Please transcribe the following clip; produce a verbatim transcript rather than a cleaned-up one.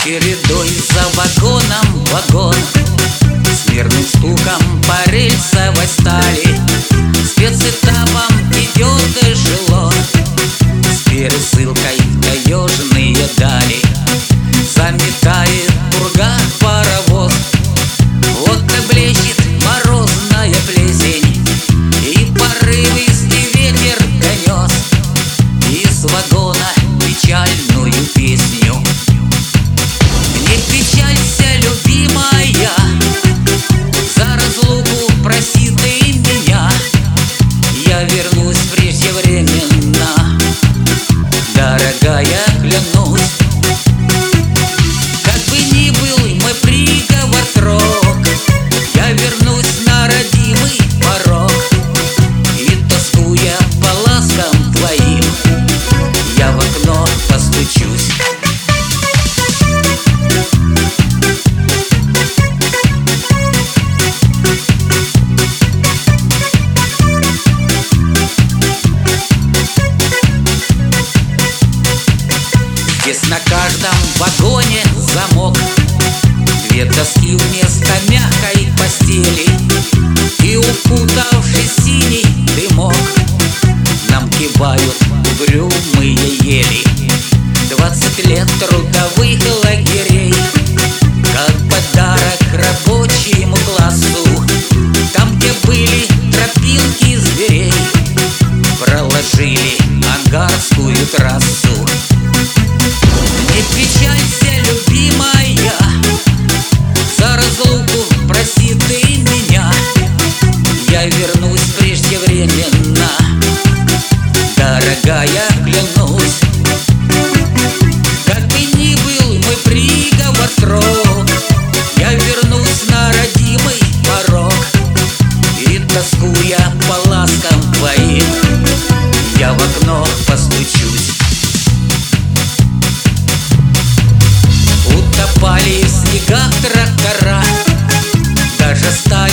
чередой за вагоном вагон, с мирным стуком по рельсовой стали спецэтапом идет эшелон, с пересылкой таежные дали. Заметает пурга паровоз, вот и блещет морозная плесень, и порывистый ветер донес из вагона печальную песню. Не печалься, любимая, за разлуку прости ты меня, я вернусь преждевременно, дорогая, клянусь. Как бы ни был мой приговор срок, я вернусь на родимый порог, и, тоскуя по ласкам твоим, я в окно постучусь. Здесь на каждом вагоне замок, две доски вместо мягкой постели, и, укутавшись синий дымок, нам кивают угрюмые ели. Двадцать лет трудовых лагерей, как подарок рабочему классу, там, где были тропинки зверей, проложили ангарскую трассу. Не печалься, любимая, за разлуку прости ты меня, я вернусь преждевременно, дорогая, клянусь. Как бы ни был мой приговор срок, я вернусь на родимый порог, и, тоскуя по ласкам твоим, я в окно постучусь. Утопали в снегах трактора, даже старые